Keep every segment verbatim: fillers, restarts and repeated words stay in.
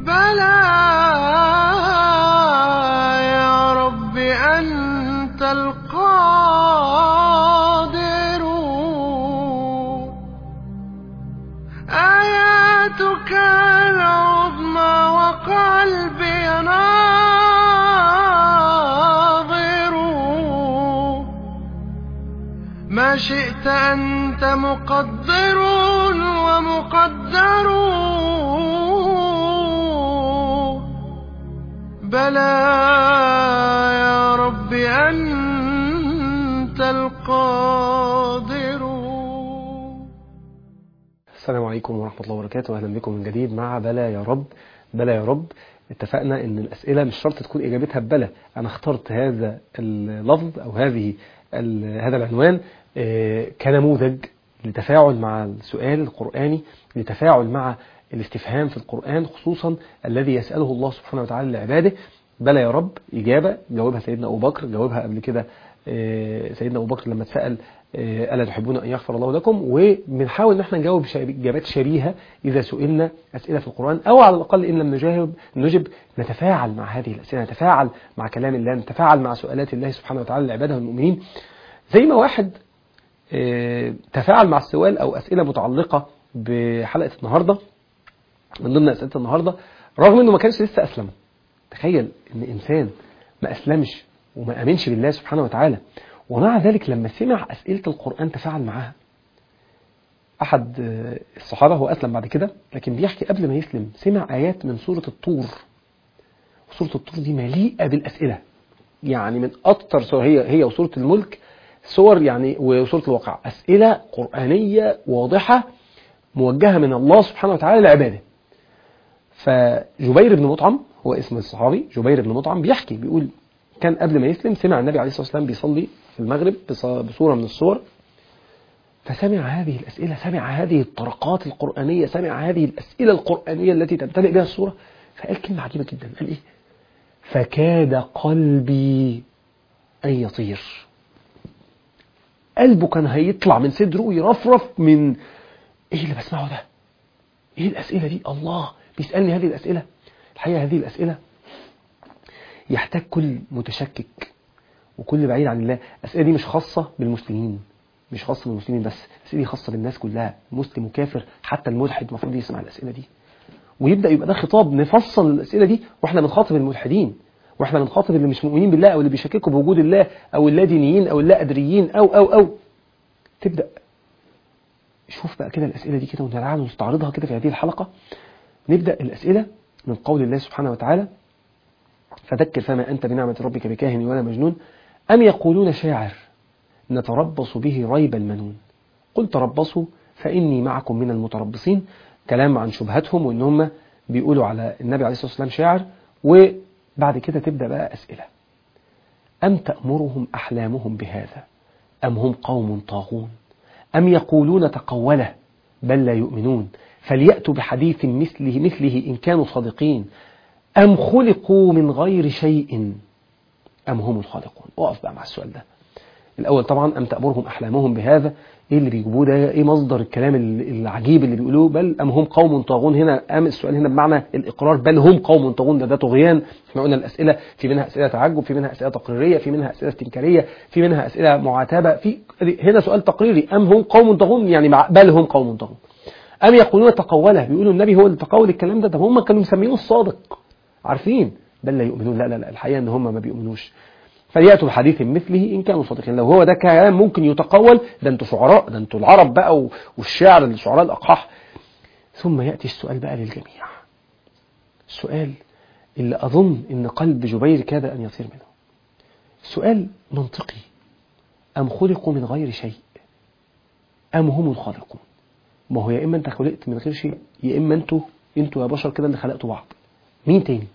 بلى يا رب أنت القادر، آياتك العظمى وقلبي ناظر، ما شئت أنت مقدر ومقدر، بلى يا رب أنت القادر. السلام عليكم ورحمة الله وبركاته، أهلا بكم من جديد مع بلى يا رب. بلى يا رب، اتفقنا ان الأسئلة مش شرط تكون إجابتها ببلى. أنا اخترت هذا اللفظ أو هذه هذا العنوان كنموذج لتفاعل مع السؤال القرآني، لتفاعل مع الاستفهام في القرآن، خصوصا الذي يسأله الله سبحانه وتعالى لعباده. بلى يا رب إجابة جاوبها سيدنا أبو بكر، جاوبها قبل كده سيدنا أبو بكر لما اتسأل ألا تحبون أن يغفر الله لكم، وبنحاول ان احنا نجاوب إجابات شبيهة إذا سئلنا أسئلة في القرآن، أو على الأقل إن لم نجاوب نجب نتفاعل مع هذه الأسئلة، نتفاعل مع كلام الله، نتفاعل مع سؤالات الله سبحانه وتعالى لعباده المؤمنين. زي ما واحد تفاعل مع السؤال أو أسئلة متعلقة بحلقة النهاردة، من ضمن أسئلة النهاردة، رغم أنه ما كانش لسه أسلم. تخيل أن إنسان ما أسلمش وما أمنش بالله سبحانه وتعالى، ومع ذلك لما سمع أسئلة القرآن تفاعل معها. أحد الصحابة هو أسلم بعد كده، لكن بيحكي قبل ما يسلم سمع آيات من سورة الطور، وسورة الطور دي مليئة بالأسئلة، يعني من أكتر سورة، هي هي وسورة الملك سور يعني، وسورة الواقع، أسئلة قرآنية واضحة موجهة من الله سبحانه وتعالى لعباده. فجبير بن مطعم هو اسم الصحابي، جبير بن مطعم بيحكي بيقول كان قبل ما يسلم سمع النبي عليه الصلاة والسلام بيصلي في المغرب بصورة من الصور، فسمع هذه الأسئلة، سمع هذه الطرقات القرآنية، سمع هذه الأسئلة القرآنية التي تمتلئ بها الصورة، فقال كلمة عجيبة جدا، قال إيه؟ فكاد قلبي أن يطير. قلبه كان هيطلع من صدره ويرفرف من إيه اللي بسمعه ده؟ إيه الأسئلة دي؟ الله بيسألني هذه الأسئلة. الحقيقة هذه الأسئلة يحتاج كل متشكك وكل بعيد عن الله. الأسئلة دي مش خاصة بالمسلمين، مش خاصة بالمسلمين بس، الأسئلة دي خاصة بالناس كلها، مسلم وكافر، حتى الملحد المفروض يسمع الأسئلة دي، ويبدأ يبقى ده خطاب نفصل الأسئلة دي، واحنا بنخاطب الملحدين، واحنا بنخاطب اللي مش مؤمنين بالله، أو اللي بيشككوا بوجود الله، أو اللا دينيين، أو اللا أدريين، أو أو أو تبدأ شوف بقى كده الأسئلة دي كده، ونتعالى نستعرضها كده في هذه الحلقة. نبدأ الأسئلة من قول الله سبحانه وتعالى: فذكر فما أنت بنعمة ربك بكاهن ولا مجنون، أم يقولون شاعر نتربص به ريب المنون، قل تربصوا فإني معكم من المتربصين. كلام عن شبهتهم وإن هم بيقولوا على النبي عليه الصلاة والسلام شاعر. وبعد كده تبدأ بقى أسئلة: أم تأمرهم أحلامهم بهذا أم هم قوم طاغون، أم يقولون تقوله بل لا يؤمنون، فليأتوا بحديث مثله مثله إن كانوا صادقين، أم خلقوا من غير شيء أم هم الخالقون. وقف بقى مع السؤال ده الأول. طبعا أم تأمرهم أحلامهم بهذا، إيه اللي بيجيبوه ده؟ إيه مصدر الكلام العجيب اللي بيقولوه؟ بل أم هم قوم طاغون. هنا أم السؤال هنا بمعنى الإقرار، بل هم قوم طاغون، ده ده طغيان. احنا قلنا الأسئلة في منها أسئلة تعجب، في منها أسئلة تقريرية، في منها أسئلة استنكارية، في منها أسئلة معاتبة. في هنا سؤال تقريري، أم هم قوم طاغون، يعني بل هم قوم طاغون. أم يقولون تقوله، بيقولوا النبي هو اللي تقول الكلام ده، طب هم كانوا مسمينه الصادق عارفين، بل لا يؤمنون. لا لا لا، الحقيقة ان هم ما بيؤمنوش. فليأتوا بحديث مثله إن كانوا صادقين. لو هو ده كلام ممكن يتقول، ده انتوا شعراء، ده انتوا العرب بقى والشعر الشعراء الأقحاح. ثم يأتي السؤال بقى للجميع، السؤال اللي أظن ان قلب جبير كاد أن يصير منه. سؤال منطقي: أم خلقوا من غير شيء أم هم الخالقون. ما هو يا إما أنت خلقت من غير شيء، يا إما أنتوا أنتوا يا بشر كده اللي خلقتوا بعض. مين تاني؟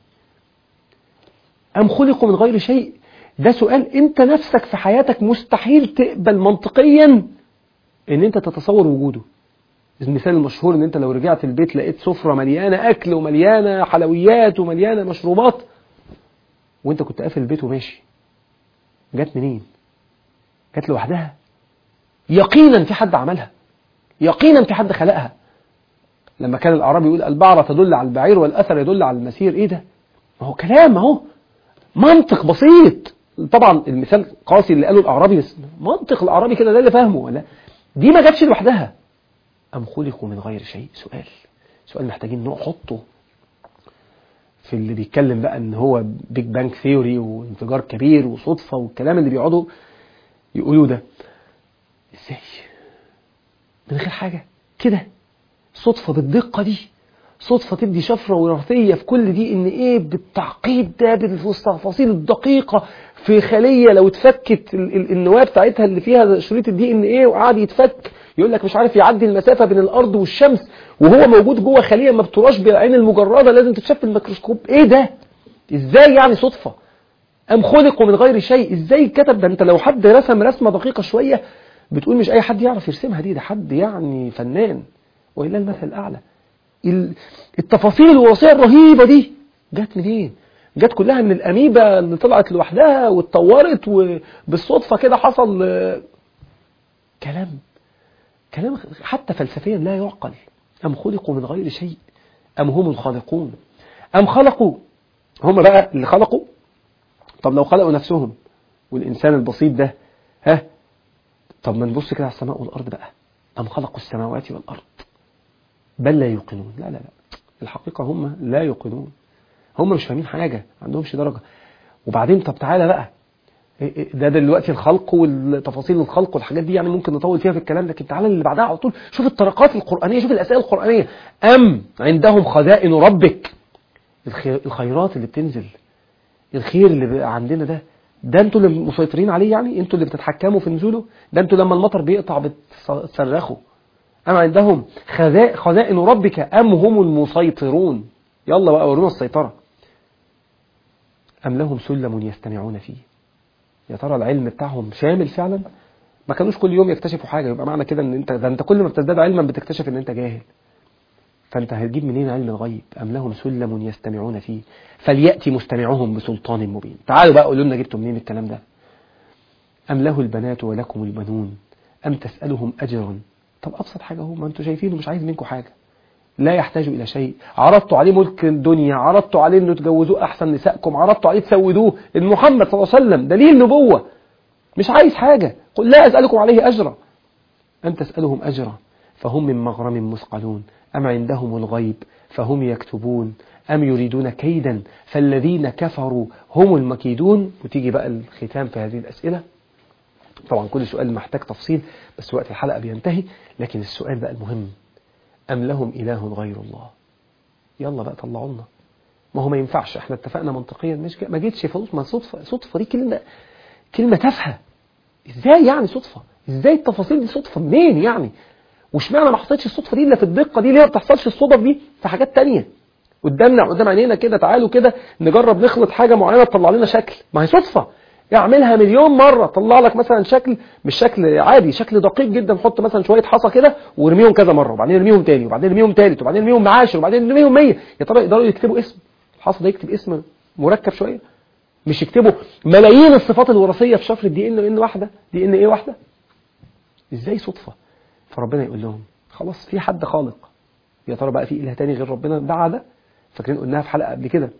أم خلقوا من غير شيء، ده سؤال أنت نفسك في حياتك مستحيل تقبل منطقيا أن أنت تتصور وجوده. المثال المشهور أن أنت لو رجعت البيت لقيت سفرة مليانة أكل ومليانة حلويات ومليانة مشروبات، وأنت كنت قافل البيت وماشي، جت منين؟ جت لوحدها؟ يقينا في حد عملها، يقينا في حد خلقها. لما كان الأعرابي يقول البعرة تدل على البعير والأثر يدل على المسير. إيه ده؟ ما هو كلام اهو، منطق بسيط. طبعا المثال قاسي اللي قاله الأعرابي، بس منطق الأعرابي كده ده اللي فاهمه. ولا دي ما جاتش لوحدها. أم خلقوا من غير شيء؟ سؤال سؤال محتاجين نحطه في اللي بيتكلم بقى ان هو بيج بانك ثيوري وانفجار كبير وصدفة والكلام اللي بيقعدوا يقولوا ده. ازاي من غير حاجة كده؟ صدفة بالدقة دي، صدفة تدي شفرة وراثية في كل دي ان ايه بالتعقيد ده بالتفاصيل الدقيقة في خلية لو اتفكت النواة بتاعتها اللي فيها شريط الدي ان ايه وقعد يتفك يقول لك مش عارف يعدي المسافة بين الارض والشمس وهو موجود جوه خلية ما بتراش بالعين المجردة لازم تتشاف في الميكروسكوب. ايه ده؟ ازاي يعني صدفة؟ ام خلقوا من غير شيء؟ ازاي كتب ده؟ انت لو حد رسم رسمة دقيقة شوية بتقول مش اي حد يعرف يرسمها دي، ده حد يعني فنان وإلا المثل الأعلى. التفاصيل الوراثية الرهيبة دي جت منين؟ جت كلها من الأميبا اللي طلعت لوحدها واتطورت وبالصدفة كده حصل كلام كلام حتى فلسفيا لا يعقل. أم خلقوا من غير شيء أم هم الخالقون؟ أم خلقوا هم بقى اللي خلقوا؟ طب لو خلقوا نفسهم والإنسان البسيط ده ها، طب ما نبص كده على السماء والأرض بقى. أم خلقوا السماوات والأرض بل لا يوقنون؟ لا لا لا، الحقيقة هم لا يوقنون، هم مش فاهمين حاجة، ما عندهمش درجة. وبعدين طب تعالى بقى، ده دلوقتي الخلق والتفاصيل الخلق والحاجات دي يعني ممكن نطول فيها في الكلام، لكن تعالى اللي بعدها على طول شوف الطرقات القرآنية، شوف الأسئلة القرآنية. أم عندهم خزائن ربك؟ الخيرات اللي بتنزل، الخير اللي بقى عندنا ده ده انتوا اللي مسيطرين عليه يعني؟ انتوا اللي بتتحكموا في نزوله؟ ده انتوا لما المطر بيقطع بتصرخوا. أم عندهم خزائن ربك أم هم المسيطرون؟ يلا بقى ورونا السيطرة. أم لهم سلم يستمعون فيه؟ يا ترى العلم بتاعهم شامل فعلا؟ ما كانوش كل يوم يكتشفوا حاجة، يبقى معنى كده ان انت ده انت كل ما بتزداد علما بتكتشف ان انت جاهل، فانت هتجيب منين علم الغيب؟ أم لهم سلم يستمعون فيه فليأتي مستمعهم بسلطان مبين. تعالوا بقى قولوا لنا جبتوا منين الكلام ده؟ أم له البنات ولكم البنون أم تسألهم أجرا؟ طب أبسط حاجة هو، ما أنتوا شايفينه مش عايز منكم حاجة، لا يحتاج إلى شيء. عرضتوا عليه ملك الدنيا، عرضتوا عليه أنه تجوزوه أحسن نسائكم، عرضتوا عليه تسودوه. محمد صلى الله عليه وسلم دليل نبوة، مش عايز حاجة. قل لا أسألكم عليه أجرا. أم تسألهم أجرا فهم من مغرم مثقلون أم عندهم الغيب فهم يكتبون أم يريدون كيدا فالذين كفروا هم المكيدون. وتيجي بقى الختام في هذه الأسئلة. طبعا كل سؤال محتاج تفصيل بس وقت الحلقة بينتهي، لكن السؤال بقى المهم، أم لهم إله غير الله؟ يلا بقى طلعوا لنا. ما هو ما ينفعش، احنا اتفقنا منطقيا مش ما جيتش فلوس، ما صدفة. صدفة دي كلمة كلمة تافهة. ازاي يعني صدفة؟ ازاي التفاصيل دي صدفة منين يعني؟ وش معنى ما حصلتش الصدفة دي الا في الدقة دي؟ ليه ما بتحصلش الصدف دي في حاجات تانية قدامنا قدام عينينا كده؟ تعالوا كده نجرب نخلط حاجة معينة تطلع لنا شكل، ما هي صدفة. اعملها مليون مرة طلع لك مثلا شكل مش شكل عادي، شكل دقيق جدا. حط مثلا شوية حصى كده وارميهم كذا مرة وبعدين ارميهم تاني وبعدين ارميهم تالت وبعدين ارميهم عاشر وبعدين ارميهم مية. يا ترى يقدروا يكتبوا اسم الحصى ده؟ يكتب اسم مركب شوية، مش يكتبوا ملايين الصفات الوراثية في شفرة دي ان ان واحدة دي ان ايه واحدة. ازاي صدفة؟ فربنا يقول لهم خلاص في حد خالق. يا ترى بقى في اله تاني غير ربنا؟ دعا ده. فاكرين قلناها في حلقة قبل كده،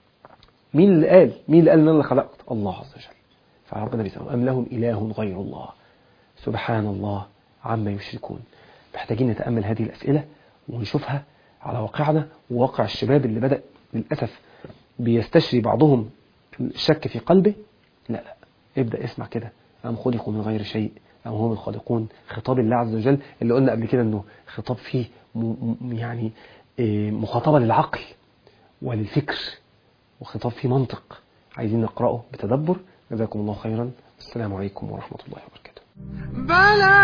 مين اللي قال مين اللي قال ان انا اللي خلقت؟ الله عز وجل. فربنا بيسألهم أم لهم إله غير الله؟ سبحان الله عما يشركون. محتاجين نتأمل هذه الأسئلة ونشوفها على واقعنا وواقع الشباب اللي بدأ للأسف بيستشري بعضهم الشك في قلبه. لا لا، ابدأ اسمع كده. أم خلقوا من غير شيء أم هم الخالقون. خطاب الله عز وجل اللي قلنا قبل كده أنه خطاب فيه يعني مخاطبة للعقل وللفكر، وخطاب فيه منطق. عايزين نقرأه بتدبر. جزاكم الله خيرا. السلام عليكم ورحمة الله وبركاته. بلى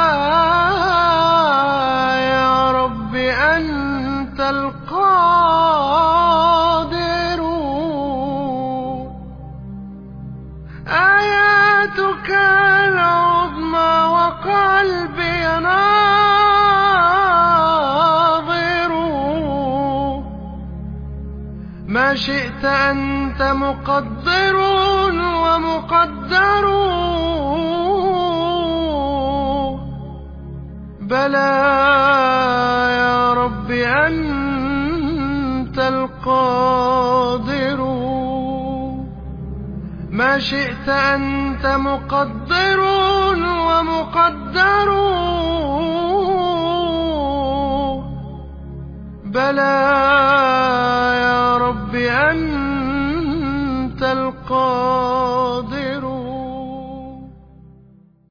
يا رب أنت القادر، آياتك العظمى وقلبي ناظر، ما شئت أنت مقدر ومقدر، بلى يا رب أنت القادر، ما شئت أنت مقدر ومقدر. بلى يا رب أنت القادر.